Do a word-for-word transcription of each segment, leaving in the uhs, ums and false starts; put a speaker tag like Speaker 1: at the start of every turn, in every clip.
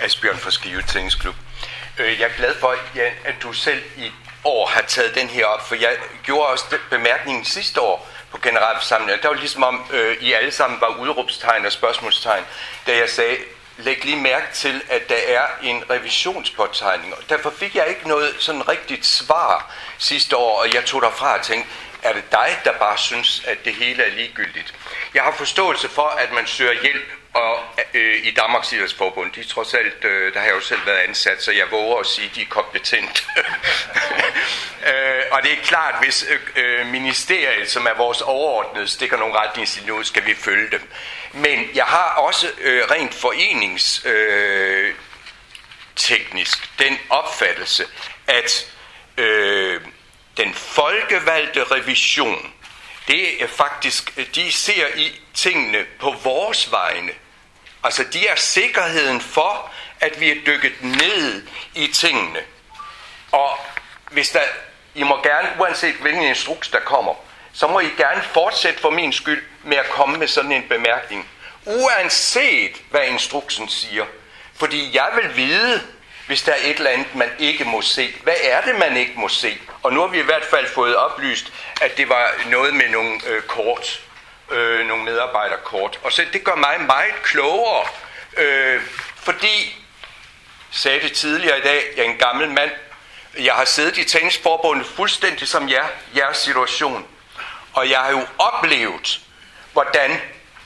Speaker 1: Asbjørn fra Skive Tennisklub. Jeg er glad for, Jan, at du selv i år har taget den her op, for jeg gjorde også bemærkningen sidste år på generalforsamlingen. Der var ligesom om, øh, I alle sammen var udråbstegn og spørgsmålstegn, da jeg sagde, læg lige mærke til, at der er en revisionspåtegning. Og derfor fik jeg ikke noget sådan rigtigt svar sidste år, og jeg tog derfra og tænkte, er det dig, der bare synes, at det hele er ligegyldigt? Jeg har forståelse for, at man søger hjælp og, øh, i Danmarks Idrætsforbund. De trods alt, øh, der har jeg jo selv været ansat, så jeg våger at sige, at de er kompetente. øh, og det er klart, hvis øh, ministeriet, som er vores overordnede, stikker nogle retningslinjer ud, skal vi følge dem. Men jeg har også øh, rent forenings øh, teknisk den opfattelse, at øh, den folkevalgte revision, det er faktisk, de ser i tingene på vores vegne. Altså, de er sikkerheden for, at vi er dykket ned i tingene. Og hvis der, I må gerne, uanset hvilken instruks der kommer, så må I gerne fortsætte for min skyld med at komme med sådan en bemærkning. Uanset hvad instruksen siger. Fordi jeg vil vide, hvis der er et eller andet, man ikke må se. Hvad er det, man ikke må se? Og nu har vi i hvert fald fået oplyst, at det var noget med nogle øh, kort, øh, nogle medarbejderkort. Og så det gør mig meget klogere, øh, fordi, sagde det tidligere i dag, jeg er en gammel mand, jeg har siddet i tennisforbundet fuldstændig som jer, jeres situation. Og jeg har jo oplevet, hvordan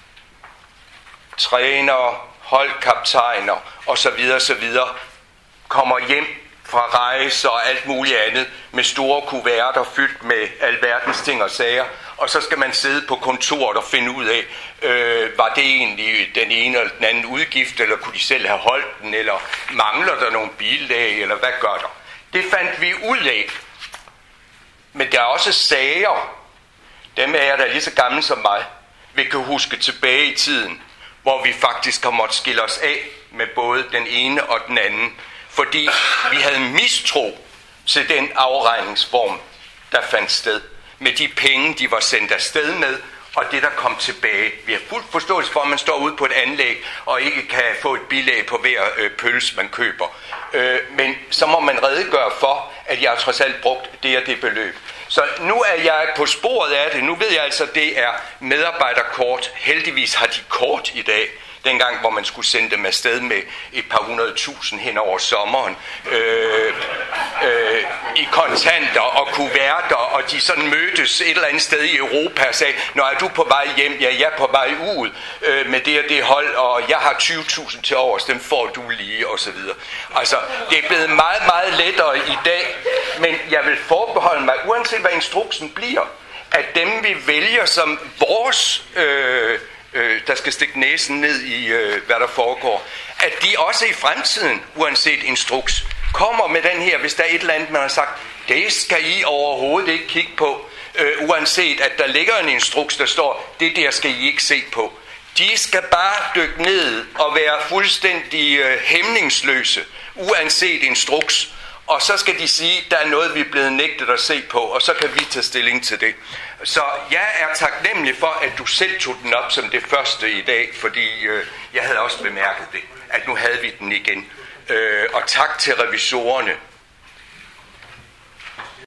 Speaker 1: trænere, holdkaptajner osv. osv. kommer hjem fra rejser og alt muligt andet med store kuverter fyldt med alverdens ting og sager, og så skal man sidde på kontoret og finde ud af, øh, var det egentlig den ene eller den anden udgift, eller kunne de selv have holdt den, eller mangler der nogle bildage, eller hvad gør der? Det fandt vi ud af. Men der er også sager, dem er jeg da lige så gammel som mig, vi kan huske tilbage i tiden, hvor vi faktisk har måttet skille os af med både den ene og den anden, fordi vi havde mistro til den afregningsform, der fandt sted, med de penge, de var sendt afsted med, og det, der kom tilbage. Vi har fuldt forståelse for, at man står ude på et anlæg, og ikke kan få et bilag på hver øh, pølse, man køber. Øh, men så må man redegøre for, at jeg har trods alt brugt det og det beløb. Så nu er jeg på sporet af det. Nu ved jeg altså, at det er medarbejderkort. Heldigvis har de kort i dag. Dengang, hvor man skulle sende dem afsted med et par hundrede tusind hen over sommeren, øh, øh, i kontanter og kuverter, og de sådan mødtes et eller andet sted i Europa og sagde, når er du på vej hjem? Ja, jeg er på vej ud øh, med det og det hold, og jeg har tyve tusind til overs, dem får du lige, og så videre. Altså, det er blevet meget, meget lettere i dag, men jeg vil forbeholde mig, uanset hvad instruksen bliver, at dem vi vælger som vores øh, der skal stikke næsen ned i, øh, hvad der foregår, at de også i fremtiden, uanset instruks, kommer med den her, hvis der er et eller andet, man har sagt, det skal I overhovedet ikke kigge på, øh, uanset at der ligger en instruks, der står, det der skal I ikke se på. De skal bare dykke ned og være fuldstændig øh, hæmningsløse, uanset instruks. Og så skal de sige, at der er noget, vi er blevet nægtet at se på, og så kan vi tage stilling til det. Så jeg er taknemmelig for, at du selv tog den op som det første i dag, fordi øh, jeg havde også bemærket det, at nu havde vi den igen. Øh, og tak til revisorerne